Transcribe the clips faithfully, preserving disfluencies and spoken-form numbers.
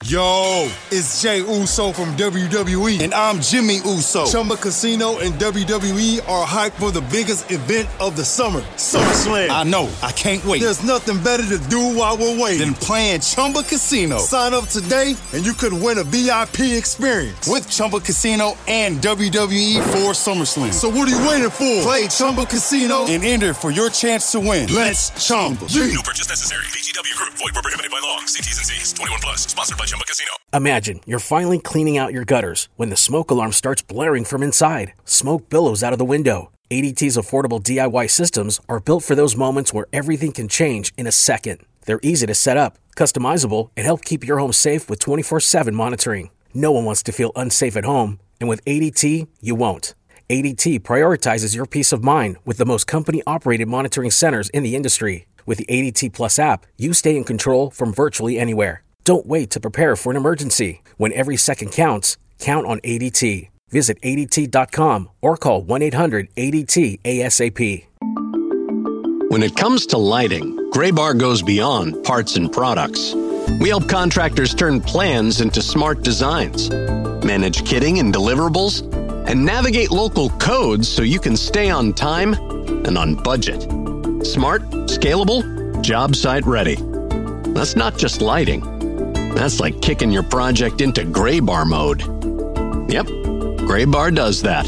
Yo, it's Jay Uso from W W E, and I'm Jimmy Uso. Chumba Casino and W W E are hyped for the biggest event of the summer, SummerSlam. I know, I can't wait. There's nothing better to do while we're waiting than playing Chumba Casino. Sign up today, and you could win a V I P experience with Chumba Casino and W W E for SummerSlam. So what are you waiting for? Play Chumba Casino and enter for your chance to win. Let's Chumba. No purchase necessary. V G W Group. Void where prohibited by law. See T's and C's. twenty-one plus. Sponsored by Chumba Casino. Imagine you're finally cleaning out your gutters when the smoke alarm starts blaring from inside. Smoke billows out of the window. A D T's affordable D I Y systems are built for those moments where everything can change in a second. They're easy to set up, customizable, and help keep your home safe with twenty-four seven monitoring. No one wants to feel unsafe at home, and with A D T, you won't. A D T prioritizes your peace of mind with the most company-operated monitoring centers in the industry. With the A D T Plus app, you stay in control from virtually anywhere. Don't wait to prepare for an emergency. When every second counts, count on A D T. Visit A D T dot com or call one eight hundred A D T A S A P. When it comes to lighting, Graybar goes beyond parts and products. We help contractors turn plans into smart designs, manage kitting and deliverables, and navigate local codes so you can stay on time and on budget. Smart, scalable, job site ready. That's not just lighting. That's like kicking your project into Graybar mode. Yep, Graybar does that.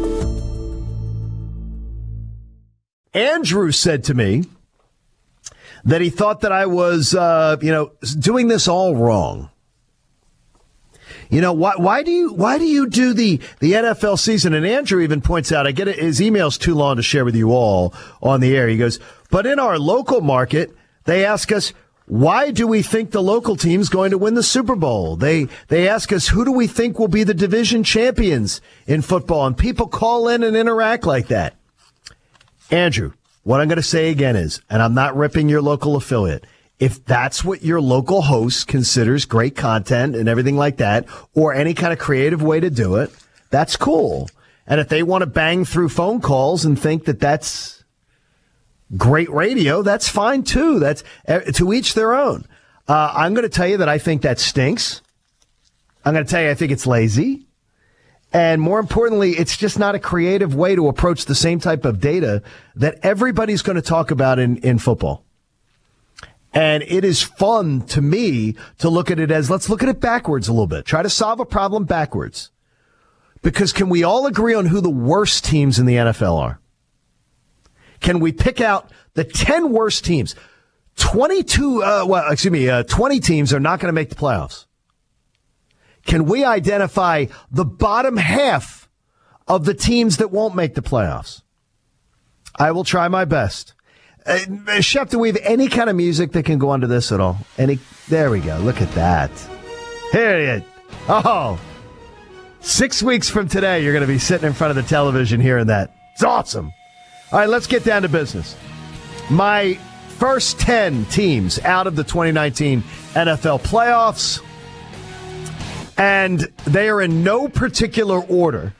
Andrew said to me that he thought that I was, uh, you know, doing this all wrong. You know, why, why do you, why do you do the, the N F L season? And Andrew even points out, I get it, his email's too long to share with you all on the air. He goes, but in our local market, they ask us, why do we think the local team's going to win the Super Bowl? They, they ask us, who do we think will be the division champions in football? And people call in and interact like that. Andrew, what I'm going to say again is, and I'm not ripping your local affiliate, if that's what your local host considers great content and everything like that, or any kind of creative way to do it, that's cool. And if they want to bang through phone calls and think that that's great radio, that's fine too. That's to each their own. Uh, I'm going to tell you that I think that stinks. I'm going to tell you I think it's lazy. And more importantly, it's just not a creative way to approach the same type of data that everybody's going to talk about in, in football. And it is fun to me to look at it as, let's look at it backwards a little bit. Try to solve a problem backwards. Because can we all agree on who the worst teams in the N F L are? Can we pick out the ten worst teams? twenty-two, uh, well, excuse me, uh, twenty teams are not going to make the playoffs. Can we identify the bottom half of the teams that won't make the playoffs? I will try my best. Uh, Shep, do we have any kind of music that can go under this at all? Any? There we go. Look at that. Here it is. Oh, six weeks from today, you're going to be sitting in front of the television hearing that. It's awesome. All right, let's get down to business. My first ten teams out of the twenty nineteen N F L playoffs, and they are in no particular order.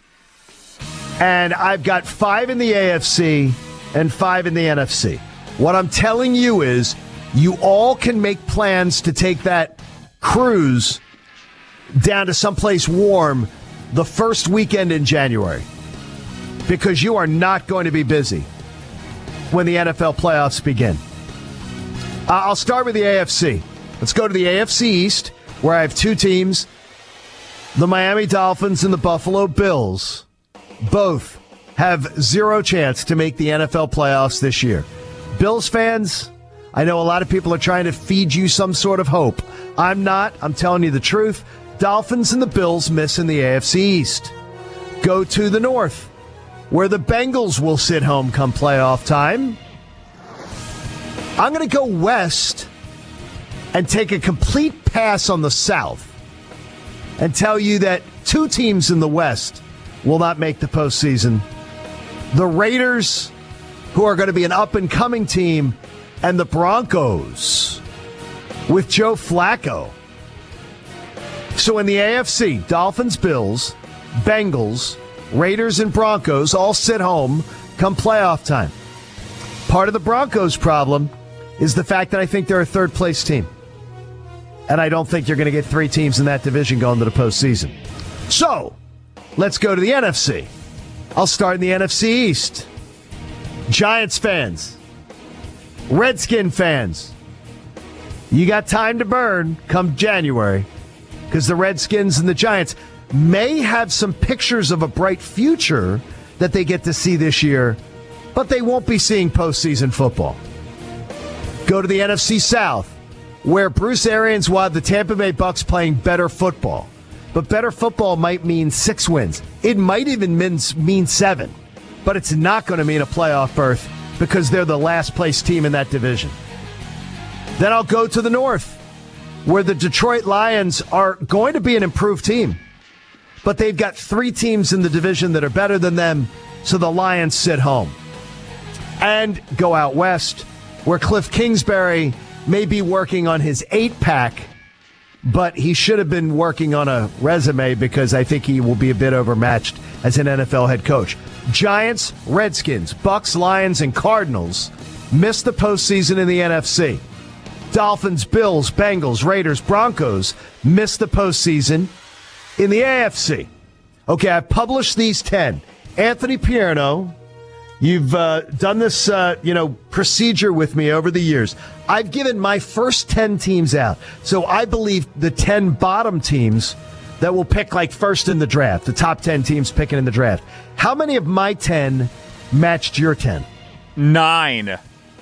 And I've got five in the A F C and five in the N F C. What I'm telling you is you all can make plans to take that cruise down to someplace warm the first weekend in January, because you are not going to be busy when the N F L playoffs begin. Uh, I'll start with the A F C. Let's go to the A F C East, where I have two teams, the Miami Dolphins and the Buffalo Bills. Both have zero chance to make the N F L playoffs this year. Bills fans, I know a lot of people are trying to feed you some sort of hope. I'm not. I'm telling you the truth. Dolphins and the Bills miss in the A F C East. Go to the North, where the Bengals will sit home come playoff time. I'm going to go west and take a complete pass on the South and tell you that two teams in the West will not make the postseason. The Raiders, who are going to be an up-and-coming team, and the Broncos with Joe Flacco. So in the A F C, Dolphins, Bills, Bengals, Raiders, and Broncos all sit home come playoff time. Part of the Broncos' problem is the fact that I think they're a third-place team. And I don't think you're going to get three teams in that division going to the postseason. So, let's go to the N F C. I'll start in the N F C East. Giants fans, Redskin fans, you got time to burn come January because the Redskins and the Giants may have some pictures of a bright future that they get to see this year, but they won't be seeing postseason football. Go to the N F C South, where Bruce Arians will have the Tampa Bay Bucks playing better football. But better football might mean six wins. It might even mean, mean seven. But it's not going to mean a playoff berth because they're the last place team in that division. Then I'll go to the North, where the Detroit Lions are going to be an improved team. But they've got three teams in the division that are better than them, so the Lions sit home. And go out west, where Cliff Kingsbury may be working on his eight-pack, but he should have been working on a resume because I think he will be a bit overmatched as an N F L head coach. Giants, Redskins, Bucks, Lions, and Cardinals missed the postseason in the N F C. Dolphins, Bills, Bengals, Raiders, Broncos missed the postseason in the A F C. Okay, I've published these ten. Anthony Pierno, you've uh, done this, uh, you know, procedure with me over the years. I've given my first ten teams out. So I believe the ten bottom teams that will pick like first in the draft, the top ten teams picking in the draft. How many of my ten matched your ten? Nine.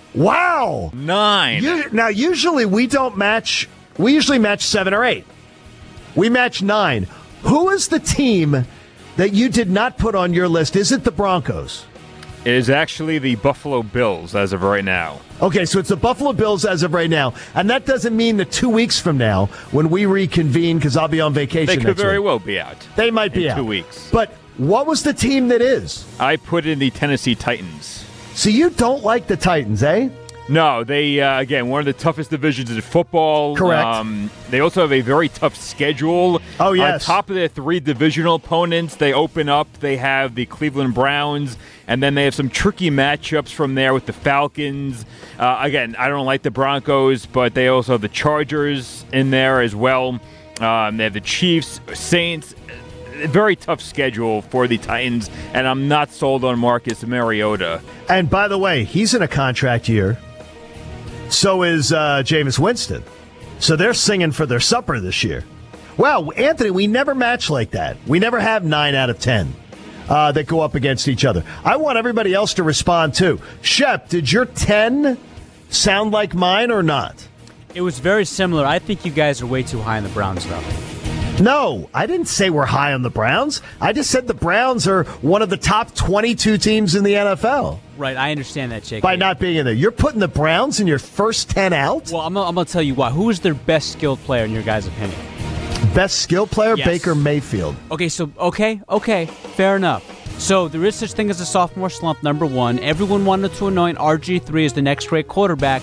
Wow. Nine. You, now, usually we don't match, we usually match seven or eight. We match nine. Who is the team that you did not put on your list? Is it the Broncos? It is actually the Buffalo Bills as of right now. Okay, so it's the Buffalo Bills as of right now. And that doesn't mean that two weeks from now, when we reconvene, because I'll be on vacation They could next very week, well be out. They might be in out. two weeks. But what was the team that is? I put in the Tennessee Titans. So you don't like the Titans, eh? No, they, uh, again, one of the toughest divisions in football. Correct. Um, they also have a very tough schedule. Oh, yes. On top of their three divisional opponents, they open up. They have the Cleveland Browns, and then they have some tricky matchups from there with the Falcons. Uh, again, I don't like the Broncos, but they also have the Chargers in there as well. Um, they have the Chiefs, Saints. A very tough schedule for the Titans, and I'm not sold on Marcus Mariota. And by the way, he's in a contract year. So is uh, Jameis Winston. So they're singing for their supper this year. Wow, Anthony, we never match like that. We never have nine out of ten uh, that go up against each other. I want everybody else to respond, too. Shep, did your ten sound like mine or not? It was very similar. I think you guys are way too high on the Browns, though. No, I didn't say we're high on the Browns. I just said the Browns are one of the top twenty-two teams in the N F L. Right, I understand that, Jake. By not being in there. You're putting the Browns in your first ten out? Well, I'm, I'm going to tell you why. Who is their best skilled player in your guys' opinion? Best skill player, Yes. Baker Mayfield. Okay, so, okay, okay, fair enough. So there is such thing as a sophomore slump, number one. Everyone wanted to anoint R G three as the next great quarterback.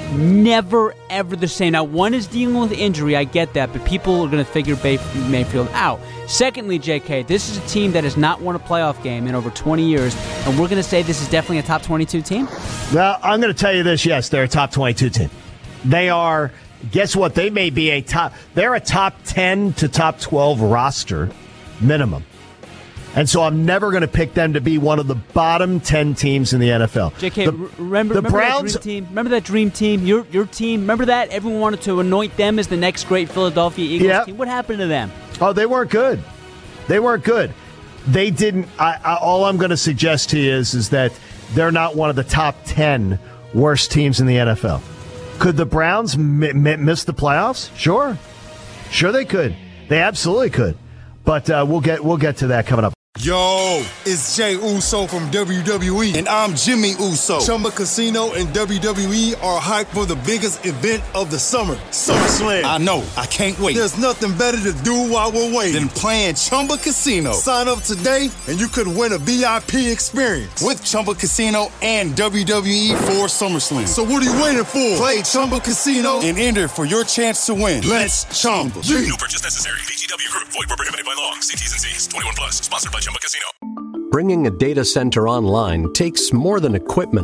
Never, ever the same. Now, one is dealing with injury. I get that, but people are going to figure Bay- Mayfield out. Secondly, J K, this is a team that has not won a playoff game in over twenty years, and we're going to say this is definitely a top twenty-two team? Well, I'm going to tell you this. Yes, they're a top twenty-two team. They are, guess what? They may be a top, they're a top ten to top twelve roster minimum. And so I'm never going to pick them to be one of the bottom ten teams in the N F L. J K, the, remember, the remember Browns, that dream team? Remember that dream team? Your your team? Remember that? Everyone wanted to anoint them as the next great Philadelphia Eagles Yep. team. What happened to them? Oh, they weren't good. They weren't good. They didn't. I, I, all I'm going to suggest to you is, is that they're not one of the top ten worst teams in the N F L. Could the Browns m- m- miss the playoffs? Sure. Sure they could. They absolutely could. But uh, we'll get we'll get to that coming up. Yo, it's Jay Uso from W W E, and I'm Jimmy Uso. Chumba Casino and W W E are hyped for the biggest event of the summer, SummerSlam. I know, I can't wait. There's nothing better to do while we're waiting than playing Chumba Casino. Sign up today, and you could win a V I P experience with Chumba Casino and W W E for SummerSlam. So what are you waiting for? Play Chumba Casino and enter for your chance to win. Let's Chumba. Yeah. No purchase necessary. V G W Group. Void where prohibited by law. See T's and C's. twenty-one plus. Sponsored by Chumba Casino. Bringing a data center online takes more than equipment.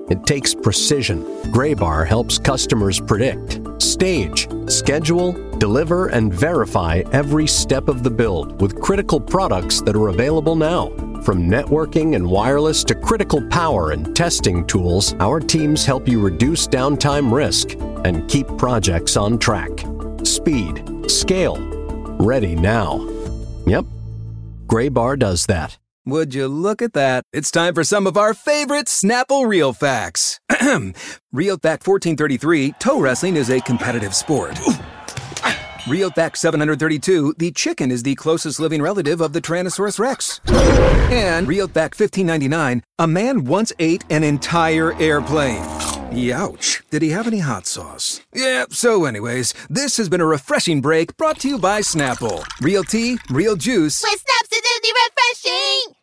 It takes precision. Graybar helps customers predict, stage, schedule, deliver, and verify every step of the build with critical products that are available now. From networking and wireless to critical power and testing tools, our teams help you reduce downtime risk and keep projects on track. Speed, scale, ready now. Yep, Graybar does that. Would you look at that? It's time for some of our favorite Snapple Real Facts. Real Fact fourteen thirty-three, toe wrestling is a competitive sport. Real Fact seven hundred thirty-two, the chicken is the closest living relative of the Tyrannosaurus Rex. And Real Fact fifteen ninety-nine, a man once ate an entire airplane. Youch. Did he have any hot sauce? Yeah, so anyways, this has been a refreshing break brought to you by Snapple. Real tea, real juice. With Snap's acidity refreshing!